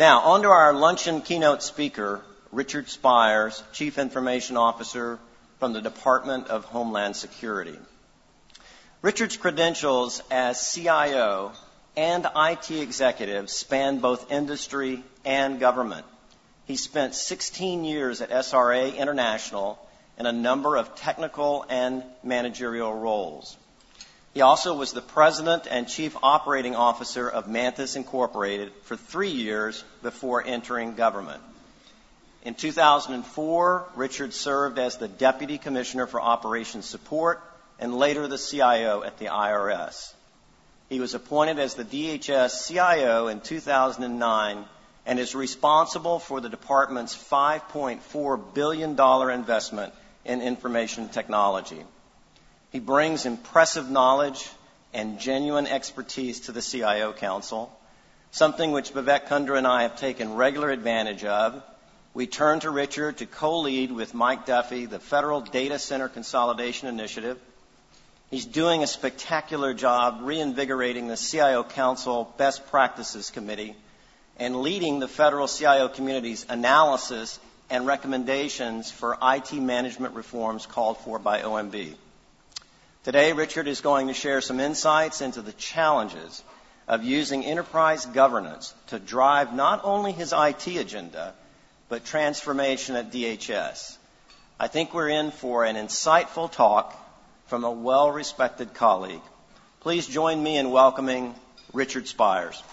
Now, on to our luncheon keynote speaker, Richard Spires, Chief Information Officer from the Department of Homeland Security. Richard's credentials as CIO and IT executive span both industry and government. He spent 16 years at SRA International in a number of technical and managerial roles. He also was the president and chief operating officer of Mantis Incorporated for 3 years before entering government. In 2004, Richard served as the Deputy Commissioner for Operations Support and later the CIO at the IRS. He was appointed as the DHS CIO in 2009 and is responsible for the department's $5.4 billion investment in information technology. He brings impressive knowledge and genuine expertise to the CIO Council, something which Vivek Kundra and I have taken regular advantage of. We turn to Richard to co-lead with Mike Duffy the Federal Data Center Consolidation Initiative. He's doing a spectacular job reinvigorating the CIO Council Best Practices Committee and leading the federal CIO community's analysis and recommendations for IT management reforms called for by OMB. Today, Richard is going to share some insights into the challenges of using enterprise governance to drive not only his IT agenda, but transformation at DHS. I think we're in for an insightful talk from a well-respected colleague. Please join me in welcoming Richard Spires.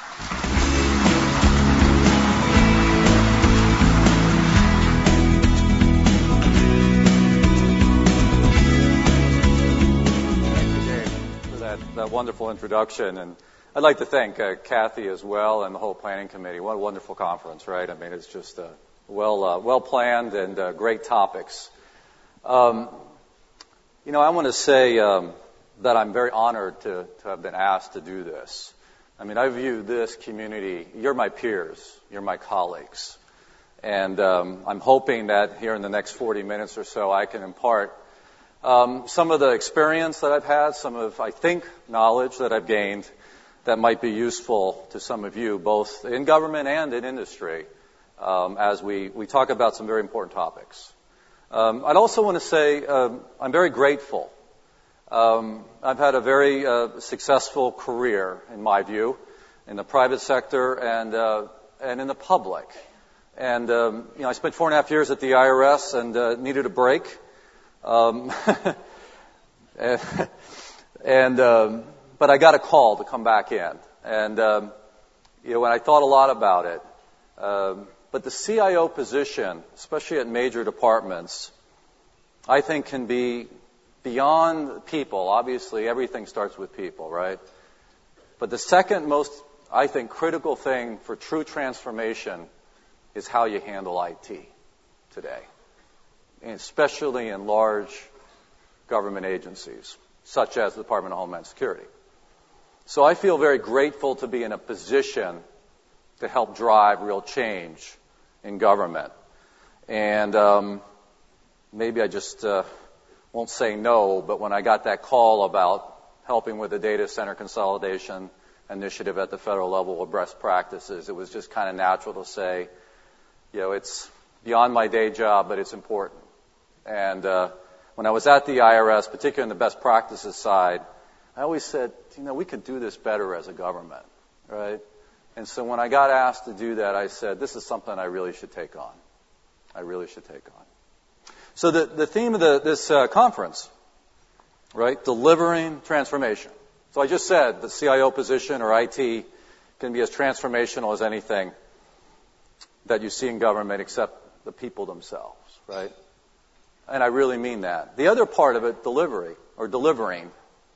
That wonderful introduction, and I'd like to thank Kathy as well and the whole planning committee. What a wonderful conference, right? I mean, it's just well planned and great topics. I want to say that I'm very honored to have been asked to do this. I mean, I view this community, you're my peers, you're my colleagues, and I'm hoping that here in the next 40 minutes or so I can impart some of the experience that I've had, some of, I think, knowledge that I've gained that might be useful to some of you, both in government and in industry, as we talk about some very important topics. I'd also want to say I'm very grateful. I've had a very successful career, in my view, in the private sector and in the public. And, I spent 4.5 years at the IRS and needed a break. But I got a call to come back in, and when I thought a lot about it, but the CIO position, especially at major departments, I think can be beyond people. Obviously, everything starts with people, right? But the second most, I think, critical thing for true transformation is how you handle IT today, especially in large government agencies, such as the Department of Homeland Security. So I feel very grateful to be in a position to help drive real change in government. And maybe I just won't say no, but when I got that call about helping with the data center consolidation initiative at the federal level with best practices, it was just kind of natural to say, it's beyond my day job, but it's important. And when I was at the IRS, particularly on the best practices side, I always said, we could do this better as a government, right? And so when I got asked to do that, I said, this is something I really should take on. So the theme of this conference, right, delivering transformation. So I just said the CIO position or IT can be as transformational as anything that you see in government except the people themselves, right? And I really mean that. The other part of it, delivering.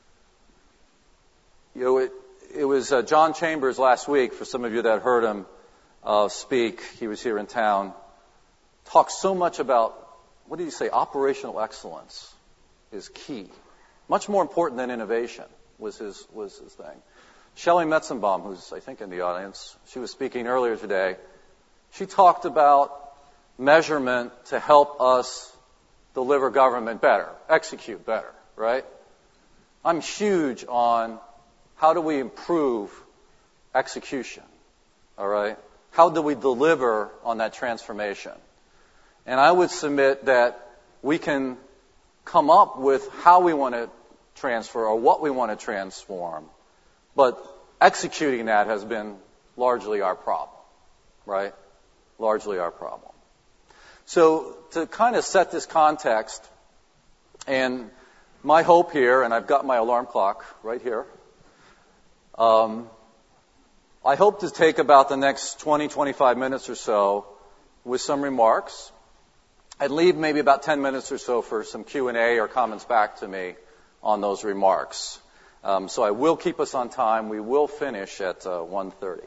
It was John Chambers last week, for some of you that heard him speak, he was here in town, talked so much about, what did he say, operational excellence is key. Much more important than innovation was his thing. Shelley Metzenbaum, who's, I think, in the audience, she was speaking earlier today. She talked about measurement to help us deliver government better, execute better, right? I'm huge on how do we improve execution, all right? how do we deliver on that transformation? And I would submit that we can come up with how we want to transfer or what we want to transform, but executing that has been largely our problem, right? Largely our problem. So to kind of set this context, and my hope here, and I've got my alarm clock right here, I hope to take about the next 20, 25 minutes or so with some remarks. I'd leave maybe about 10 minutes or so for some Q&A or comments back to me on those remarks. So I will keep us on time. We will finish at 1:30.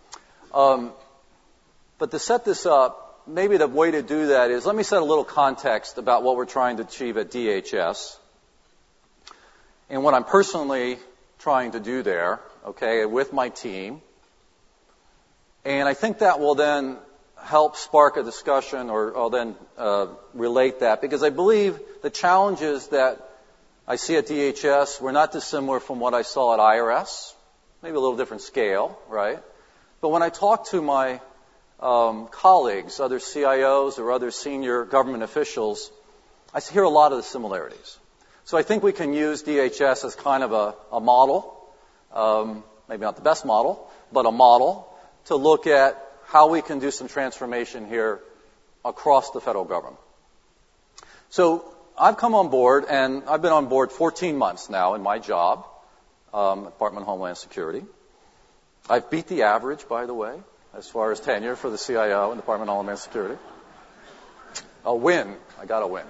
But to set this up, maybe the way to do that is, let me set a little context about what we're trying to achieve at DHS and what I'm personally trying to do there, okay, with my team. And I think that will then help spark a discussion, or I'll then relate that, because I believe the challenges that I see at DHS were not dissimilar from what I saw at IRS, maybe a little different scale, right? But when I talk to my colleagues, other CIOs or other senior government officials, I hear a lot of the similarities. So I think we can use DHS as kind of a model, maybe not the best model, but a model to look at how we can do some transformation here across the federal government. So I've come on board, and I've been on board 14 months now in my job, Department of Homeland Security. I've beat the average, by the way, as far as tenure for the CIO in the Department of Homeland Security. A win. I got a win.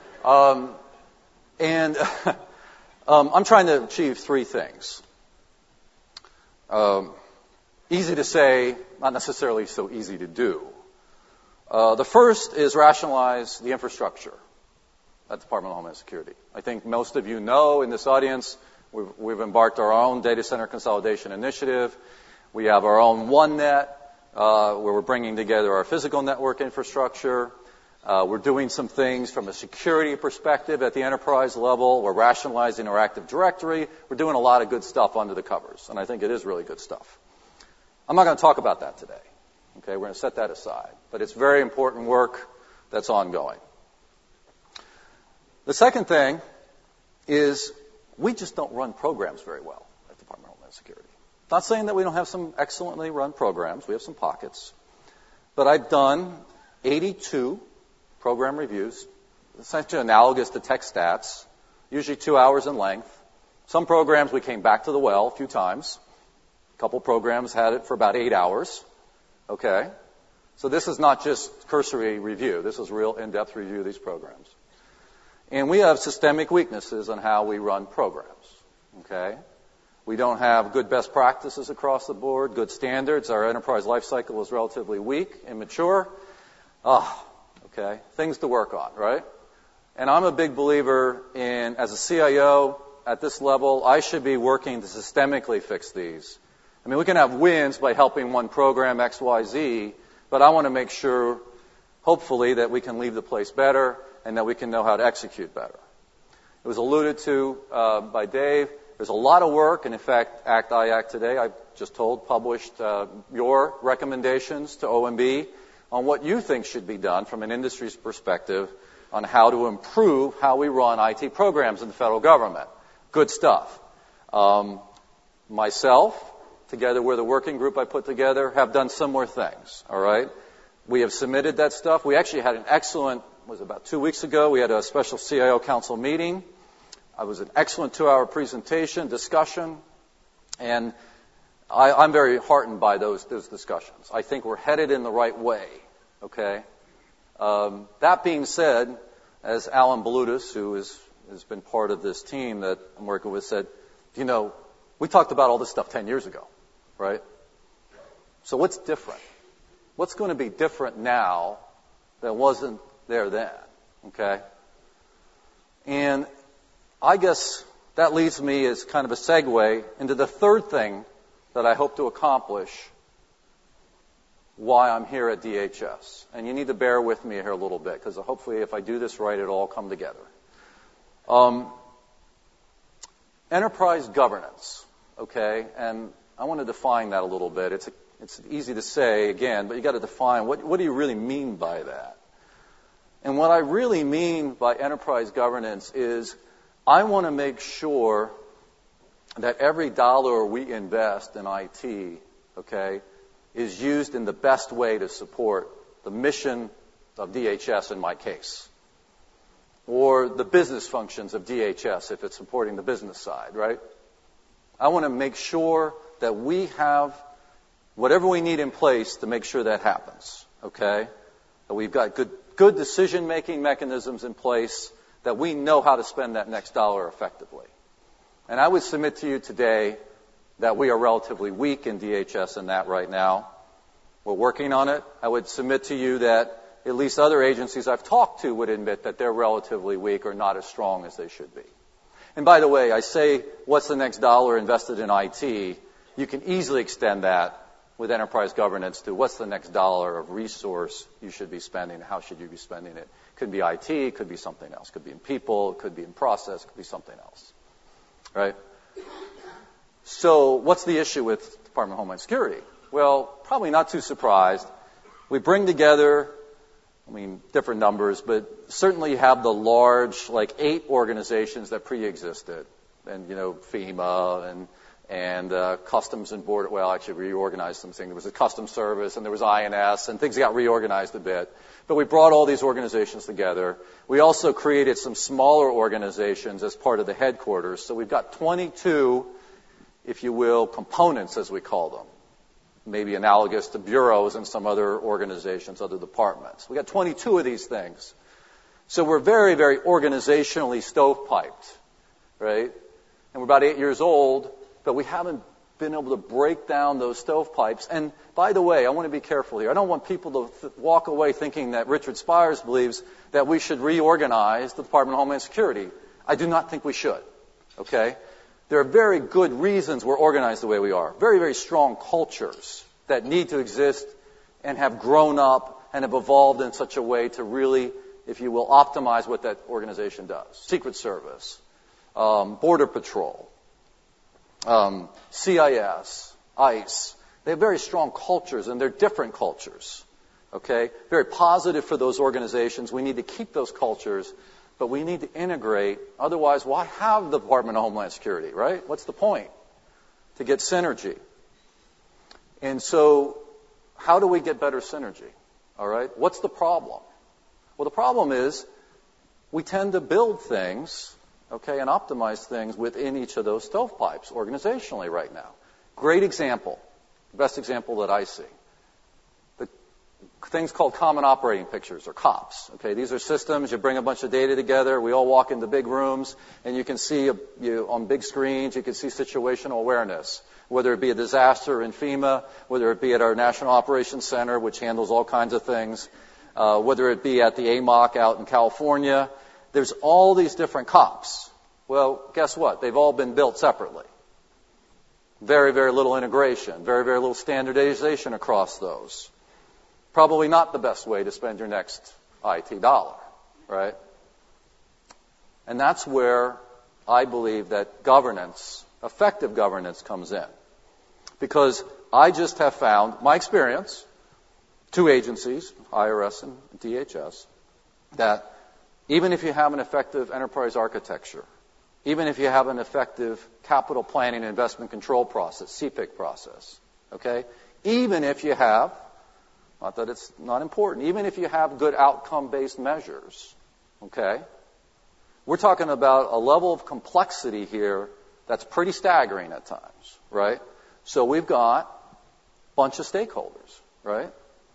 I'm trying to achieve three things. Easy to say, not necessarily so easy to do. The first is rationalize the infrastructure at the Department of Homeland Security. I think most of you know in this audience, we've embarked our own data center consolidation initiative. We have our own OneNet, where we're bringing together our physical network infrastructure. We're doing some things from a security perspective at the enterprise level. We're rationalizing our Active Directory. We're doing a lot of good stuff under the covers, and I think it is really good stuff. I'm not going to talk about that today. Okay, we're going to set that aside. But it's very important work that's ongoing. The second thing is we just don't run programs very well at the Department of Homeland Security. Not saying that we don't have some excellently run programs. We have some pockets. But I've done 82 program reviews, essentially analogous to tech stats, usually 2 hours in length. Some programs we came back to the well a few times. A couple programs had it for about 8 hours. Okay? So this is not just cursory review. This is real in-depth review of these programs. And we have systemic weaknesses on how we run programs. Okay? We don't have good best practices across the board, good standards. Our enterprise lifecycle is relatively weak, immature. Okay? Things to work on, right? And I'm a big believer in, as a CIO at this level, I should be working to systemically fix these. I mean, we can have wins by helping one program X, Y, Z, but I want to make sure, hopefully, that we can leave the place better and that we can know how to execute better. It was alluded to by Dave. There's a lot of work, and in fact, ACT-IAC today, I just told, published your recommendations to OMB on what you think should be done from an industry's perspective on how to improve how we run IT programs in the federal government. Good stuff. Myself, together with a working group I put together, have done similar things, all right? We have submitted that stuff. We actually had an excellent, about 2 weeks ago, we had a special CIO council meeting. It was an excellent 2-hour presentation, discussion, and I'm very heartened by those discussions. I think we're headed in the right way, okay? That being said, as Alan Balutis, who has been part of this team that I'm working with, said, we talked about all this stuff 10 years ago, right? So what's different? What's going to be different now that wasn't there then, okay? And I guess that leads me as kind of a segue into the third thing that I hope to accomplish why I'm here at DHS. And you need to bear with me here a little bit, because hopefully if I do this right, it'll all come together. Enterprise governance, okay? And I want to define that a little bit. It's It's easy to say, again, but you got to define what do you really mean by that? And what I really mean by enterprise governance is I want to make sure that every dollar we invest in IT, okay, is used in the best way to support the mission of DHS in my case, or the business functions of DHS if it's supporting the business side, right? I want to make sure that we have whatever we need in place to make sure that happens, okay? That we've got good decision-making mechanisms in place, that we know how to spend that next dollar effectively. And I would submit to you today that we are relatively weak in DHS in that right now. We're working on it. I would submit to you that at least other agencies I've talked to would admit that they're relatively weak or not as strong as they should be. And by the way, I say, what's the next dollar invested in IT? You can easily extend that with enterprise governance to what's the next dollar of resource you should be spending, how should you be spending it. Could be IT, could be something else. Could be in people, could be in process, could be something else. Right? So what's the issue with Department of Homeland Security? Well, probably not too surprised. We bring together, different numbers, but certainly you have the large, 8 organizations that pre-existed. And, FEMA and Customs and Border, well, actually reorganized some things. There was a Customs Service and there was INS, and things got reorganized a bit. But we brought all these organizations together. We also created some smaller organizations as part of the headquarters. So we've got 22, if you will, components, as we call them. Maybe analogous to bureaus and some other organizations, other departments. We got 22 of these things. So we're very, very organizationally stovepiped, right? And we're about 8 years old, but we haven't been able to break down those stovepipes. And by the way, I want to be careful here. I don't want people to walk away thinking that Richard Spires believes that we should reorganize the Department of Homeland Security. I do not think we should, okay? There are very good reasons we're organized the way we are. Very, very strong cultures that need to exist and have grown up and have evolved in such a way to really, if you will, optimize what that organization does. Secret Service, Border Patrol, CIS, ICE. They have very strong cultures, and they're different cultures, okay? Very positive for those organizations. We need to keep those cultures, but we need to integrate. Otherwise, why have the Department of Homeland Security, right? What's the point? To get synergy. And so how do we get better synergy, all right? What's the problem? Well, the problem is we tend to build things, okay, and optimize things within each of those stovepipes organizationally right now. Great example, best example that I see. The things called Common Operating Pictures, or COPS. Okay, these are systems. You bring a bunch of data together. We all walk into big rooms, and you can see on big screens, you can see situational awareness, whether it be a disaster in FEMA, whether it be at our National Operations Center, which handles all kinds of things, whether it be at the AMOC out in California. There's all these different COPS. Well, guess what? They've all been built separately. Very, very little integration. Very, very little standardization across those. Probably not the best way to spend your next IT dollar, right? And that's where I believe that governance, effective governance, comes in. Because I just have found, my experience, 2 agencies, IRS and DHS, that even if you have an effective enterprise architecture, even if you have an effective capital planning and investment control process, CPIC process, okay, even if you have, not that it's not important, even if you have good outcome-based measures, okay, we're talking about a level of complexity here that's pretty staggering at times, right? So we've got a bunch of stakeholders, right?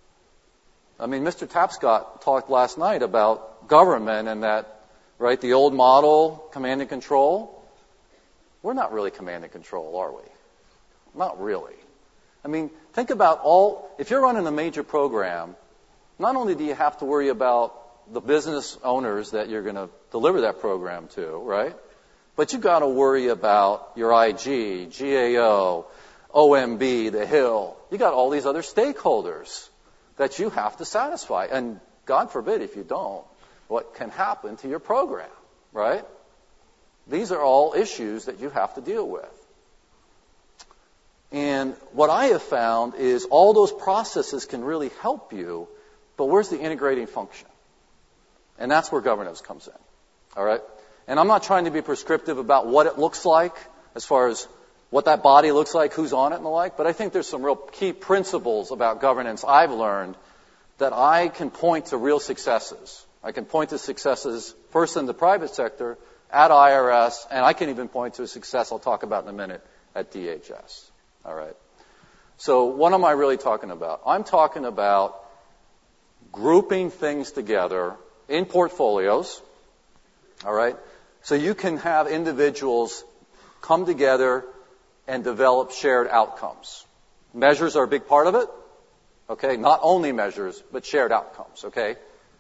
Mr. Tapscott talked last night about government and that, right, the old model, command and control. We're not really command and control, are we? Not really. Think about if you're running a major program, not only do you have to worry about the business owners that you're going to deliver that program to, right? But you've got to worry about your IG, GAO, OMB, the Hill. You got all these other stakeholders that you have to satisfy. And God forbid if you don't, what can happen to your program, right? These are all issues that you have to deal with. And what I have found is all those processes can really help you, but where's the integrating function? And that's where governance comes in. All right? And I'm not trying to be prescriptive about what it looks like as far as what that body looks like, who's on it and the like, but I think there's some real key principles about governance I've learned that I can point to real successes. I can point to successes first in the private sector, at IRS, and I can even point to a success I'll talk about in a minute at DHS. All right. So what am I really talking about? I'm talking about grouping things together in portfolios. All right. So you can have individuals come together and develop shared outcomes. Measures are a big part of it. Okay. Not only measures, but shared outcomes. Okay.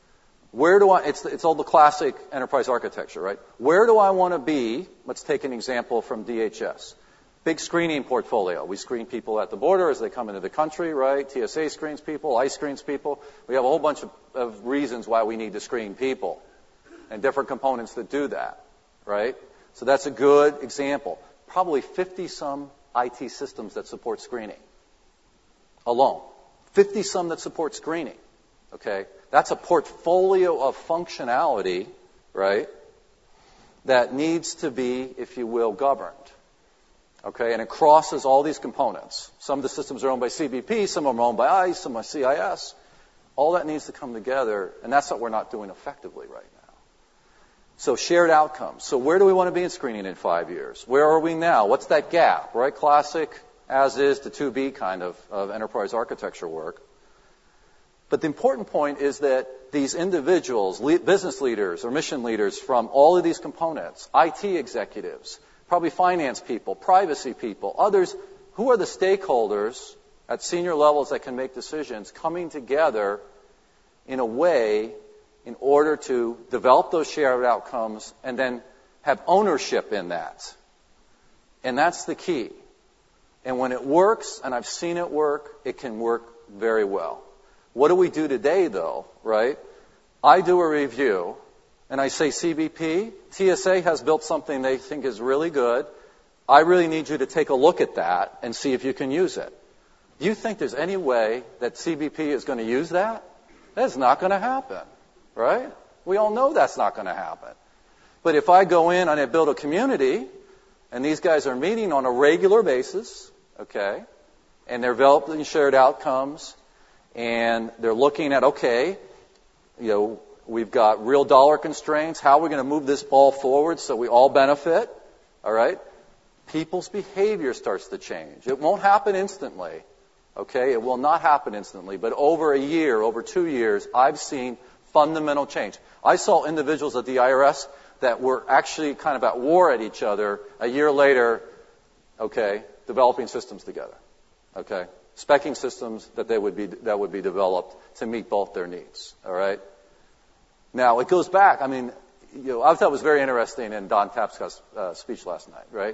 It's all the classic enterprise architecture, right? Where do I want to be? Let's take an example from DHS. Big screening portfolio. We screen people at the border as they come into the country, right? TSA screens people, ICE screens people. We have a whole bunch of reasons why we need to screen people and different components that do that, right? So that's a good example. Probably 50-some IT systems that support screening alone. 50-some that support screening, okay? That's a portfolio of functionality, right, that needs to be, if you will, governed. Okay, and it crosses all these components. Some of the systems are owned by CBP, some are owned by ICE, some by CIS. All that needs to come together, and that's what we're not doing effectively right now. So shared outcomes. So where do we want to be in screening in 5 years? Where are we now? What's that gap, right? Classic as is to 2B kind of enterprise architecture work. But the important point is that these individuals, business leaders or mission leaders from all of these components, IT executives, probably finance people, privacy people, others, who are the stakeholders at senior levels that can make decisions coming together in a way in order to develop those shared outcomes and then have ownership in that. And that's the key. And when it works, and I've seen it work, it can work very well. What do we do today, though, right? I do a review, and I say, CBP, TSA has built something they think is really good. I really need you to take a look at that and see if you can use it. Do you think there's any way that CBP is going to use that? That's not going to happen, right? We all know that's not going to happen. But if I go in and I build a community, and these guys are meeting on a regular basis, okay, and they're developing shared outcomes, and they're looking at, okay, we've got real dollar constraints. How are we going to move this ball forward so we all benefit? All right? People's behavior starts to change. It won't happen instantly. Okay? It will not happen instantly. But over a year, over 2 years, I've seen fundamental change. I saw individuals at the IRS that were actually kind of at war at each other a year later, okay, developing systems together. Okay? Speccing systems that would be developed to meet both their needs. All right. Now it goes back. I mean, I thought it was very interesting in Don Tapscott's speech last night. Right.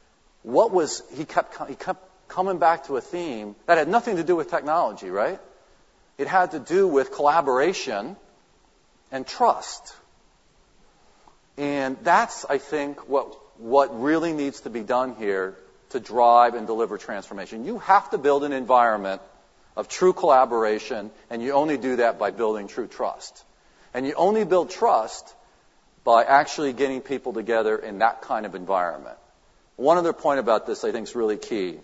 He kept coming back to a theme that had nothing to do with technology. Right. It had to do with collaboration and trust. And that's, I think, what really needs to be done here to drive and deliver transformation. You have to build an environment of true collaboration, and you only do that by building true trust. And you only build trust by actually getting people together in that kind of environment. One other point about this I think is really key.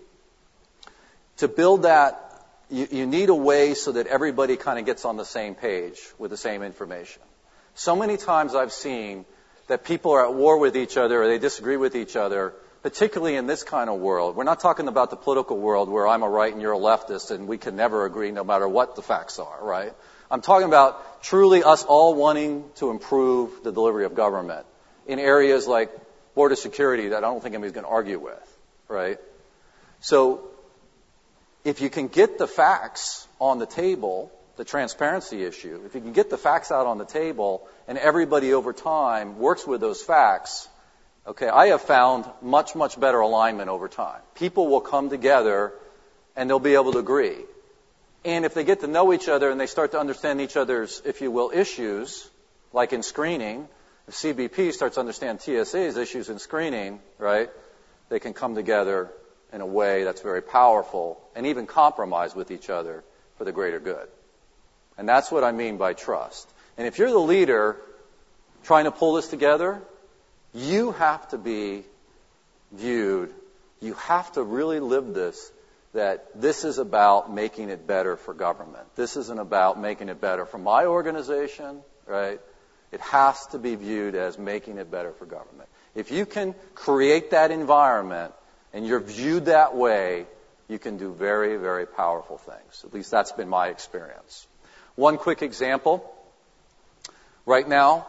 To build that, you need a way so that everybody kind of gets on the same page with the same information. So many times I've seen that people are at war with each other or they disagree with each other, particularly in this kind of world. We're not talking about the political world where I'm a right and you're a leftist and we can never agree no matter what the facts are, right? I'm talking about truly us all wanting to improve the delivery of government in areas like border security that I don't think anybody's going to argue with, right? So if you can get the facts on the table, the transparency issue, if you can get the facts out on the table and everybody over time works with those facts, okay, I have found much, much better alignment over time. People will come together and they'll be able to agree. And if they get to know each other and they start to understand each other's, if you will, issues, like in screening, if CBP starts to understand TSA's issues in screening, right, they can come together in a way that's very powerful and even compromise with each other for the greater good. And that's what I mean by trust. And if you're the leader trying to pull this together, you have to be viewed, you have to really live this, that this is about making it better for government. This isn't about making it better for my organization, right? It has to be viewed as making it better for government. If you can create that environment and you're viewed that way, you can do very, very powerful things. At least that's been my experience. One quick example. Right now,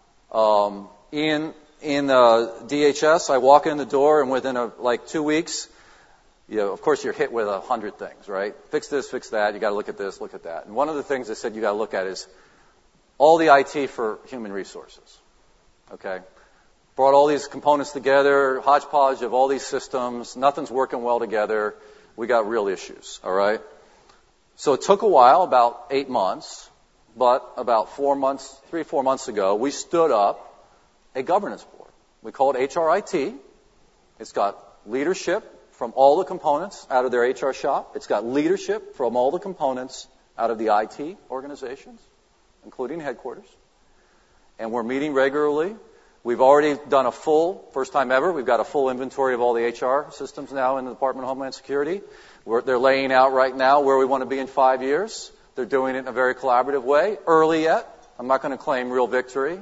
in DHS, I walk in the door, and within 2 weeks, of course, you're hit with 100 things, right? Fix this, fix that. You got to look at this, look at that. And one of the things they said you got to look at is all the IT for human resources. Okay, brought all these components together, hodgepodge of all these systems. Nothing's working well together. We got real issues. All right. So it took a while, about 8 months, but about 4 months, 3-4 months ago, we stood up a governance board. We call it HRIT. It's got leadership from all the components out of their HR shop. It's got leadership from all the components out of the IT organizations, including headquarters. And we're meeting regularly. We've already done first time ever, we've got a full inventory of all the HR systems now in the Department of Homeland Security. They're laying out right now where we want to be in 5 years. They're doing it in a very collaborative way. Early yet. I'm not going to claim real victory.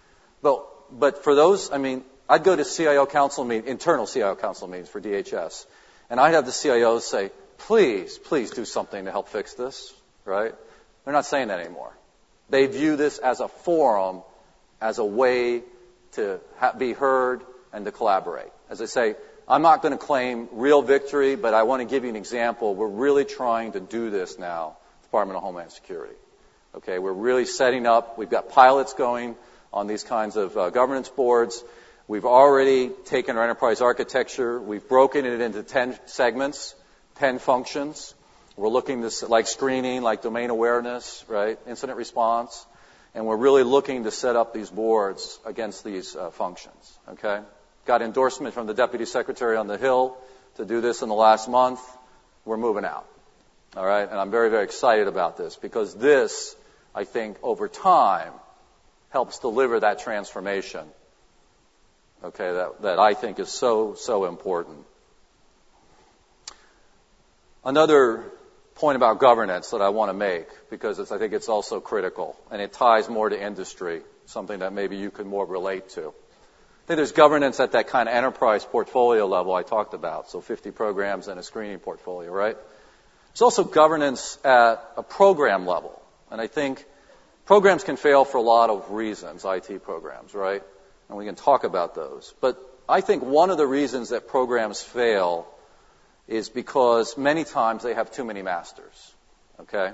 But for those, I'd go to CIO council internal CIO council meetings for DHS, and I'd have the CIOs say, please do something to help fix this, right? They're not saying that anymore. They view this as a forum, as a way to be heard and to collaborate. As I say, I'm not going to claim real victory, but I want to give you an example. We're really trying to do this now, Department of Homeland Security. Okay, we're really setting up. We've got pilots going on these kinds of governance boards. We've already taken our enterprise architecture. We've broken it into 10 segments, 10 functions. We're looking like screening, like domain awareness, right, incident response. And we're really looking to set up these boards against these functions, okay? Got endorsement from the Deputy Secretary on the Hill to do this in the last month. We're moving out, all right? And I'm very, very excited about this because this, I think, over time, helps deliver that transformation, okay, that I think is so, so important. Another point about governance that I want to make, because I think it's also critical, and it ties more to industry, something that maybe you could more relate to. I think there's governance at that kind of enterprise portfolio level I talked about, so 50 programs and a screening portfolio, right? There's also governance at a program level, and I think programs can fail for a lot of reasons, IT programs, right? And we can talk about those. But I think one of the reasons that programs fail is because many times they have too many masters, okay?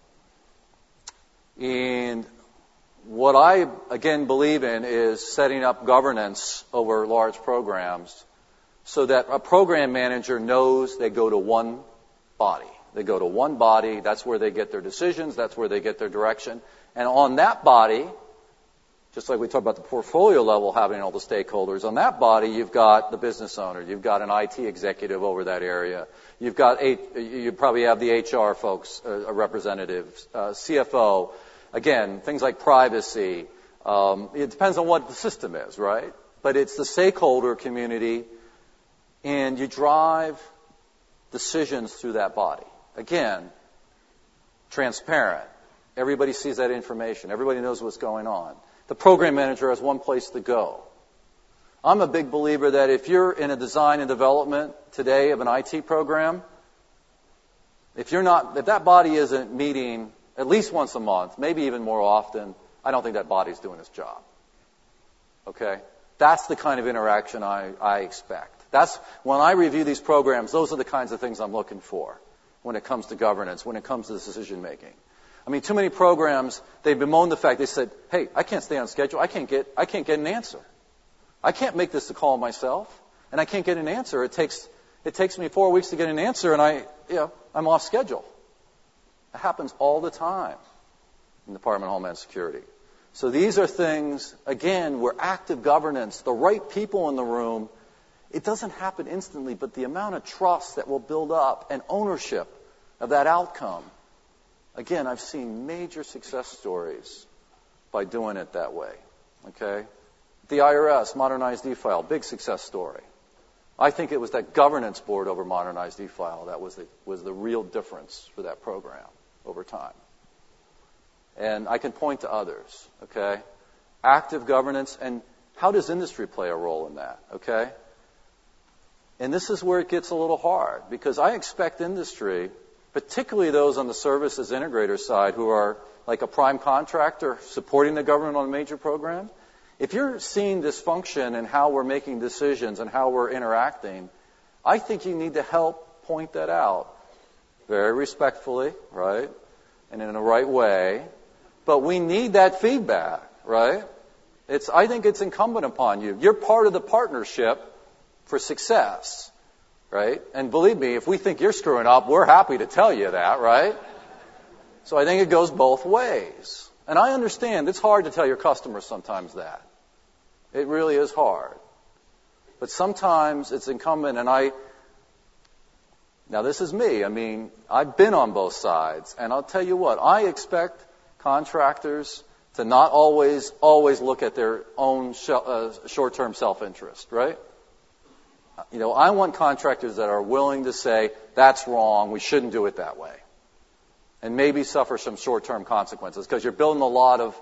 And what I, again, believe in is setting up governance over large programs so that a program manager knows they go to one body. They go to one body. That's where they get their decisions. That's where they get their direction. And on that body, just like we talked about the portfolio level having all the stakeholders, on that body you've got the business owner, you've got an IT executive over that area, you probably have the HR folks, representatives, CFO, again, things like privacy. It depends on what the system is, right? But it's the stakeholder community, and you drive decisions through that body. Again, transparent. Everybody sees that information. Everybody knows what's going on. The program manager has one place to go. I'm a big believer that if you're in a design and development today of an IT program, if that body isn't meeting at least once a month, maybe even more often, I don't think that body's doing its job. Okay? That's the kind of interaction I expect. That's when I review these programs, those are the kinds of things I'm looking for when it comes to governance, when it comes to decision making. Too many programs, they bemoan the fact, they said, hey, I can't stay on schedule. I can't get an answer. I can't make this call myself, and I can't get an answer. It takes me 4 weeks to get an answer, and I'm off schedule. It happens all the time in the Department of Homeland Security. So these are things, again, where active governance, the right people in the room, It doesn't happen instantly, but the amount of trust that will build up and ownership of that outcome. Again, I've seen major success stories by doing it that way. Okay? The IRS, Modernized e-file, big success story. I think it was that governance board over Modernized e-file that was the real difference for that program over time. And I can point to others. Okay? Active governance, and how does industry play a role in that? Okay? And this is where it gets a little hard, because I expect industry, particularly those on the services integrator side who are like a prime contractor supporting the government on a major program, if you're seeing dysfunction in how we're making decisions and how we're interacting, I think you need to help point that out very respectfully, right, and in the right way. But we need that feedback, right? I think it's incumbent upon you. You're part of the partnership for success, right? And believe me, if we think you're screwing up, we're happy to tell you that, right? So I think it goes both ways. And I understand it's hard to tell your customers sometimes that. It really is hard. But sometimes it's incumbent, now this is me. I mean, I've been on both sides. And I'll tell you what, I expect contractors to not always look at their own short-term self-interest, right? You know, I want contractors that are willing to say, that's wrong, we shouldn't do it that way. And maybe suffer some short-term consequences, because you're building a lot of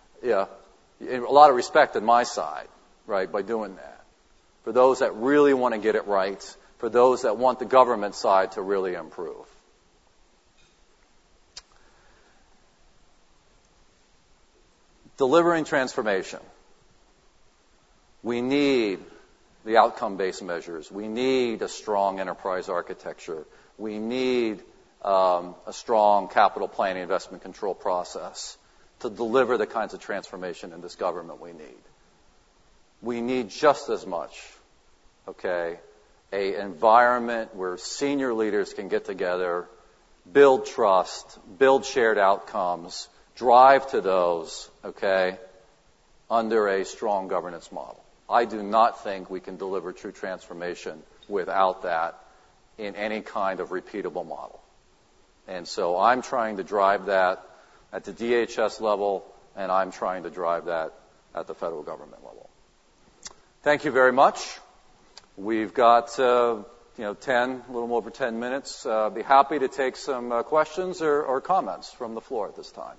respect on my side, right, by doing that. For those that really want to get it right, for those that want the government side to really improve. Delivering transformation. We need the outcome-based measures. We need a strong enterprise architecture. We need a strong capital planning investment control process to deliver the kinds of transformation in this government we need. We need just as much, okay, an environment where senior leaders can get together, build trust, build shared outcomes, drive to those, okay, under a strong governance model. I do not think we can deliver true transformation without that in any kind of repeatable model. And so I'm trying to drive that at the DHS level, and I'm trying to drive that at the federal government level. Thank you very much. We've got, 10, a little over 10 minutes. Be happy to take some questions or comments from the floor at this time.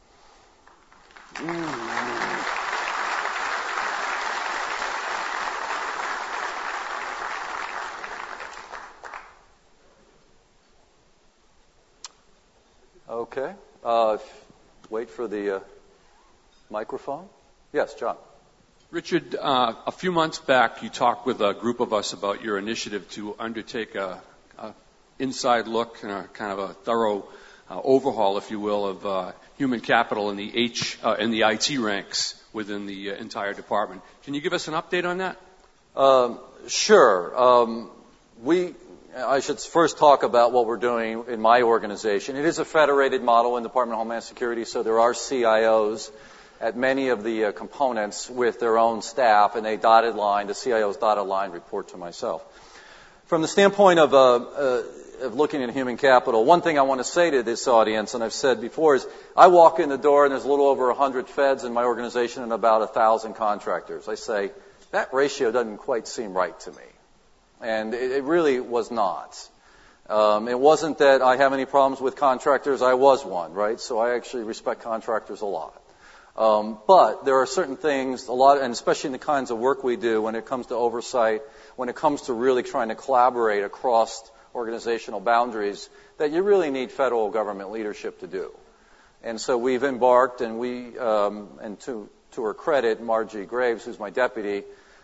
Okay. Wait for the microphone. Yes, John. Richard, a few months back, you talked with a group of us about your initiative to undertake a inside look and a kind of a thorough overhaul, if you will, of human capital in the IT ranks within the entire department. Can you give us an update on that? Sure. I should first talk about what we're doing in my organization. It is a federated model in the Department of Homeland Security, so there are CIOs at many of the components with their own staff, and the CIO's dotted line report to myself. From the standpoint of looking at human capital, one thing I want to say to this audience, and I've said before, is I walk in the door and there's a little over 100 feds in my organization and about 1,000 contractors. I say, that ratio doesn't quite seem right to me. And it really was not. It wasn't that I have any problems with contractors. I was one, right? So I actually respect contractors a lot. But there are certain things, and especially in the kinds of work we do when it comes to oversight, when it comes to really trying to collaborate across organizational boundaries, that you really need federal government leadership to do. And so we've embarked, and and to her credit, Margie Graves, who's my deputy,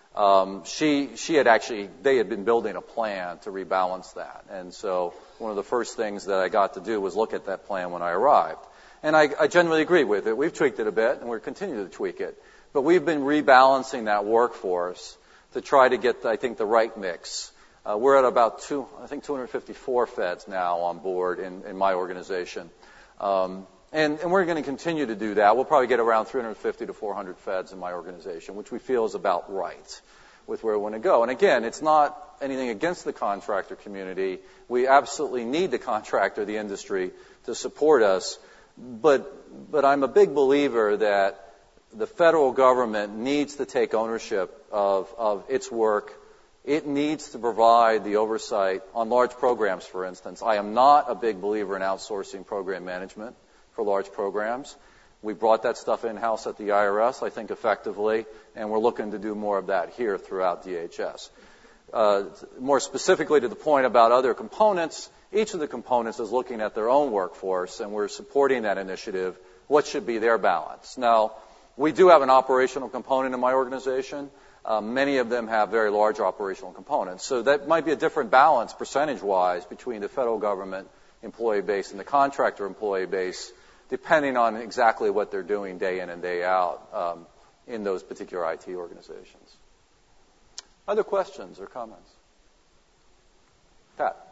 they had been building a plan to rebalance that. And so one of the first things that I got to do was look at that plan when I arrived. And I generally agree with it. We've tweaked it a bit, and we're continuing to tweak it. But we've been rebalancing that workforce to try to get, I think, the right mix. We're at about 254 feds now on board in my organization. And we're going to continue to do that. We'll probably get around 350 to 400 feds in my organization, which we feel is about right. with where we want to go. And again, it's not anything against the contractor community. We absolutely need the contractor, the industry, to support us. But I'm a big believer that the federal government needs to take ownership of its work. It needs to provide the oversight on large programs, for instance. I am not a big believer in outsourcing program management for large programs. We brought that stuff in-house at the IRS, I think, effectively, and we're looking to do more of that here throughout DHS. More specifically to the point about other components, each of the components is looking at their own workforce, and we're supporting that initiative. What should be their balance? Now, we do have an operational component in my organization. Many of them have very large operational components. So that might be a different balance percentage-wise between the federal government employee base and the contractor employee base, depending on exactly what they're doing day in and day out in those particular IT organizations. Other questions or comments? Pat.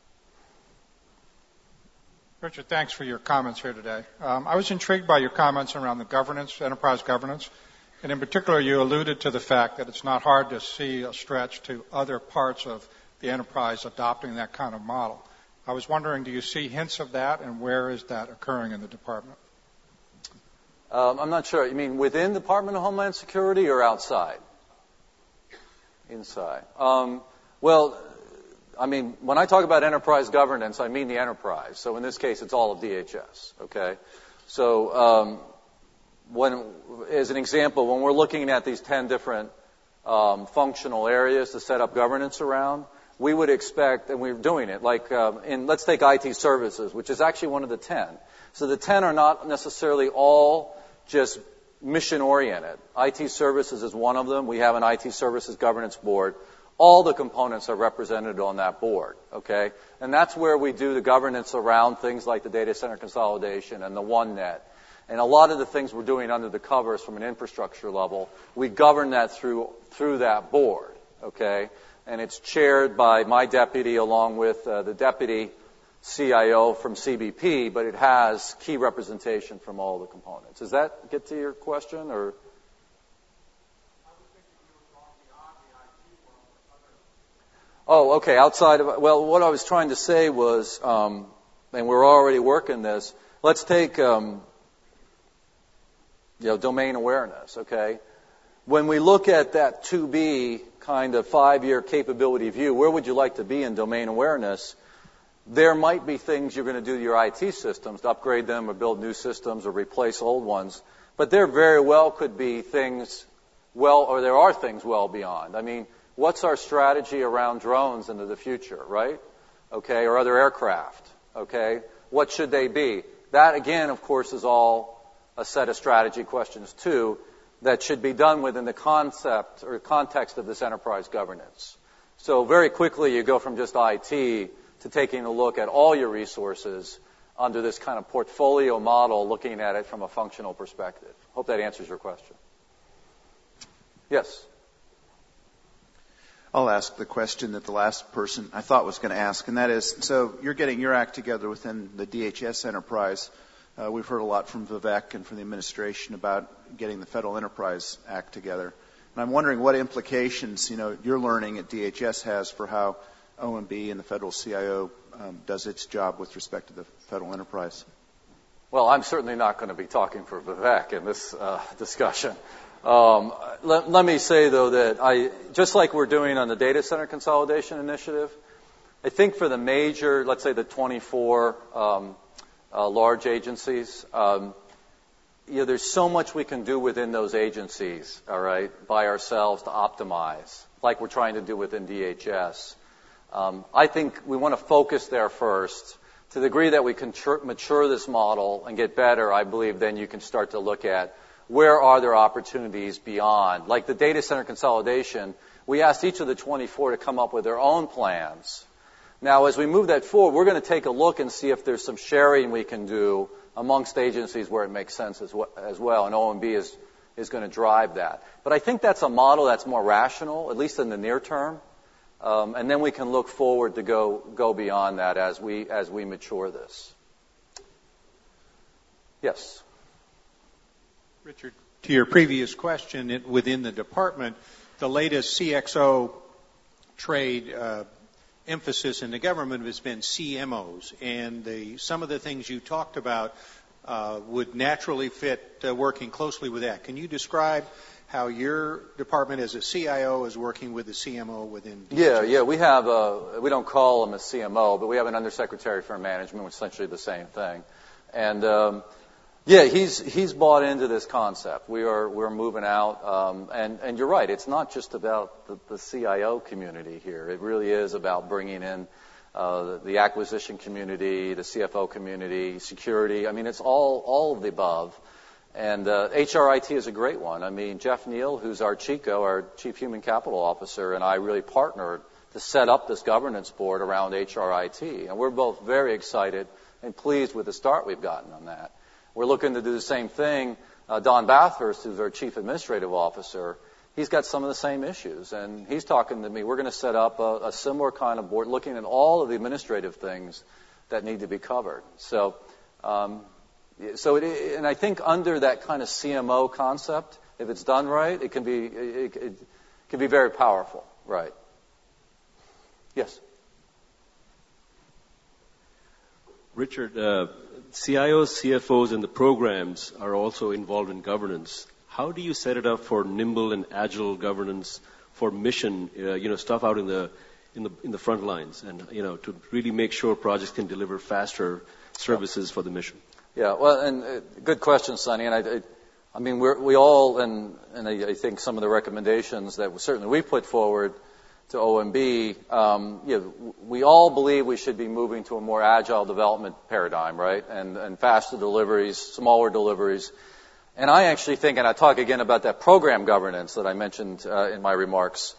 Richard, thanks for your comments here today. I was intrigued by your comments around the governance, enterprise governance, and in particular you alluded to the fact that it's not hard to see a stretch to other parts of the enterprise adopting that kind of model. I was wondering, do you see hints of that, and where is that occurring in the department? I'm not sure. You mean within the Department of Homeland Security or outside? Inside. Well, I mean, when I talk about enterprise governance, I mean the enterprise. So in this case, it's all of DHS, okay? So as an example, when we're looking at these 10 different functional areas to set up governance around, we would expect, and we're doing it, like let's take IT services, which is actually one of the 10. So the 10 are not necessarily all just mission-oriented. IT services is one of them. We have an IT services governance board. All the components are represented on that board, okay? And that's where we do the governance around things like the data center consolidation and the OneNet. And a lot of the things we're doing under the covers from an infrastructure level, we govern that through that board, okay? And it's chaired by my deputy along with the deputy CIO from CBP, but it has key representation from all the components. Does that get to your question, or? Oh, okay. Outside of, well, what I was trying to say was, and we're already working this. Let's take, domain awareness. Okay. When we look at that 2B kind of 5-year capability view, where would you like to be in domain awareness? There might be things you're going to do to your IT systems to upgrade them or build new systems or replace old ones, but there very well could be things or there are things well beyond. I mean, what's our strategy around drones into the future, right? Okay, or other aircraft, okay? What should they be? That, again, of course, is all a set of strategy questions, too, that should be done within the concept or context of this enterprise governance. So very quickly, you go from just IT to taking a look at all your resources under this kind of portfolio model, looking at it from a functional perspective. Hope that answers your question. Yes? I'll ask the question that the last person I thought was going to ask, and that is, so you're getting your act together within the DHS enterprise. We've heard a lot from Vivek and from the administration about getting the Federal Enterprise Act together. And I'm wondering what implications, your learning at DHS has for how OMB and the Federal CIO does its job with respect to the Federal Enterprise. Well, I'm certainly not going to be talking for Vivek in this discussion. Let me say, though, that just like we're doing on the data center consolidation initiative, I think for the major, let's say the 24 large agencies, there's so much we can do within those agencies, all right, by ourselves to optimize, like we're trying to do within DHS. I think we want to focus there first. To the degree that we can mature this model and get better, I believe then you can start to look at where are there opportunities beyond? Like the data center consolidation, we asked each of the 24 to come up with their own plans. Now, as we move that forward, we're going to take a look and see if there's some sharing we can do amongst agencies where it makes sense as well, and OMB is going to drive that. But I think that's a model that's more rational, at least in the near term, and then we can look forward to go beyond that as we mature this. Yes? Richard, to your previous question, within the department, the latest CXO trade emphasis in the government has been CMOs, and some of the things you talked about would naturally fit working closely with that. Can you describe how your department as a CIO is working with the CMO within DHS? Yeah, we have we don't call him a CMO, but we have an undersecretary for management, which is essentially the same thing. And he's bought into this concept. We're moving out, and you're right. It's not just about the CIO community here. It really is about bringing in the acquisition community, the CFO community, security. I mean, it's all of the above. And HRIT is a great one. I mean, Jeff Neal, who's our CHICO, our Chief Human Capital Officer, and I really partnered to set up this governance board around HRIT. And we're both very excited and pleased with the start we've gotten on that. We're looking to do the same thing. Don Bathurst, who's our Chief Administrative Officer, he's got some of the same issues. And he's talking to me. We're going to set up a similar kind of board looking at all of the administrative things that need to be covered. So and I think under that kind of CMO concept, if it's done right, it can be very powerful. Right. Yes. Richard, CIOs, CFOs, and the programs are also involved in governance. How do you set it up for nimble and agile governance for mission, stuff out in the front lines, and to really make sure projects can deliver faster services for the mission? Yeah, well, and good question, Sonny. And I mean, we all, and I think some of the recommendations that certainly we put forward to OMB, we all believe we should be moving to a more agile development paradigm, right? And faster deliveries, smaller deliveries. And I actually think, and I talk again about that program governance that I mentioned in my remarks,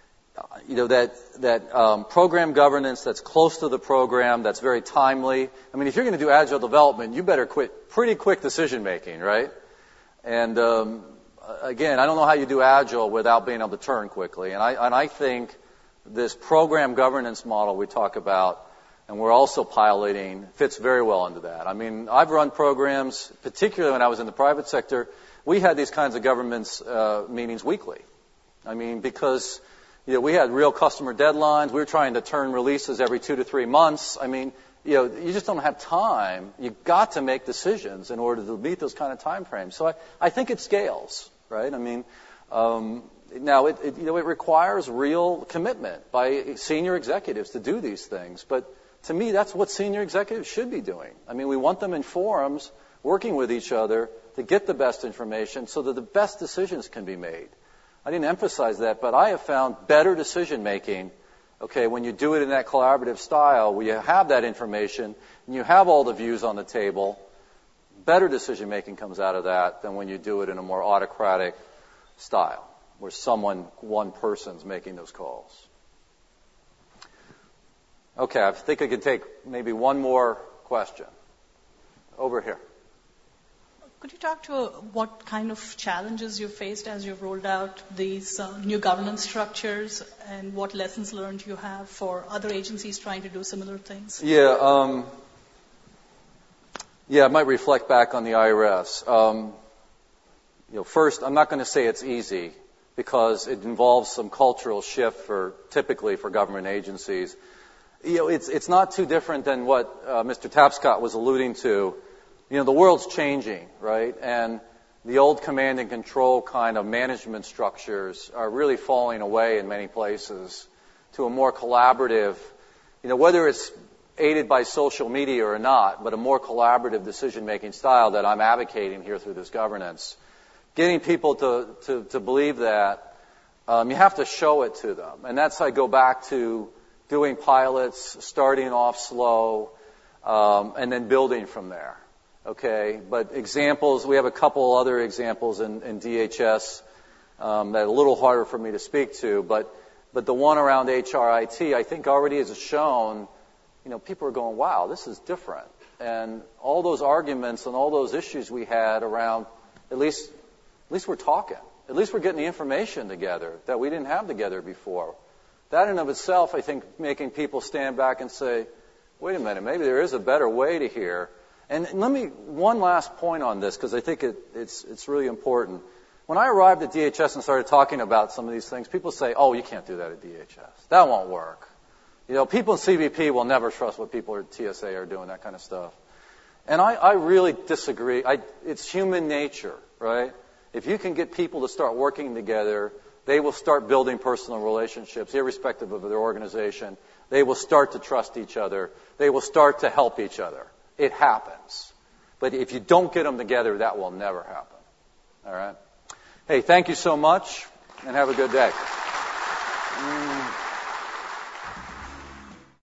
that program governance that's close to the program, that's very timely. I mean, if you're going to do agile development, you better quit pretty quick decision making, right? And again, I don't know how you do agile without being able to turn quickly. And I think this program governance model we talk about, and we're also piloting, fits very well into that. I mean, I've run programs, particularly when I was in the private sector. We had these kinds of governance meetings weekly. I mean, because we had real customer deadlines. We were trying to turn releases every 2 to 3 months. I mean, you just don't have time. You've got to make decisions in order to meet those kind of time frames. So I think it scales, right? I mean, now it requires real commitment by senior executives to do these things. But to me, that's what senior executives should be doing. I mean, we want them in forums, working with each other to get the best information so that the best decisions can be made. I didn't emphasize that, but I have found better decision making, when you do it in that collaborative style, where you have that information and you have all the views on the table, better decision making comes out of that than when you do it in a more autocratic style, where one person's making those calls. Okay, I think I can take maybe one more question. Over here. Could you talk to what kind of challenges you faced as you've rolled out these new governance structures, and what lessons learned you have for other agencies trying to do similar things? Yeah, I might reflect back on the IRS. First, I'm not going to say it's easy because it involves some cultural shift typically for government agencies. It's not too different than what Mr. Tapscott was alluding to. The world's changing, right? And the old command and control kind of management structures are really falling away in many places to a more collaborative, whether it's aided by social media or not, but a more collaborative decision-making style that I'm advocating here through this governance. Getting people to believe that, you have to show it to them. And that's, I go back to doing pilots, starting off slow, and then building from there. Okay, but examples, we have a couple other examples in DHS that are a little harder for me to speak to, but the one around HRIT, I think already has shown, people are going, wow, this is different. And all those arguments and all those issues we had around, at least we're talking. At least we're getting the information together that we didn't have together before. That in of itself, I think, making people stand back and say, wait a minute, maybe there is a better way to hear. And one last point on this, because I think it's really important. When I arrived at DHS and started talking about some of these things, people say, oh, you can't do that at DHS. That won't work. People in CBP will never trust what people at TSA are doing, that kind of stuff. And I really disagree. It's human nature, right? If you can get people to start working together, they will start building personal relationships, irrespective of their organization. They will start to trust each other. They will start to help each other. It happens. But if you don't get them together, that will never happen. All right? Hey, thank you so much, and have a good day.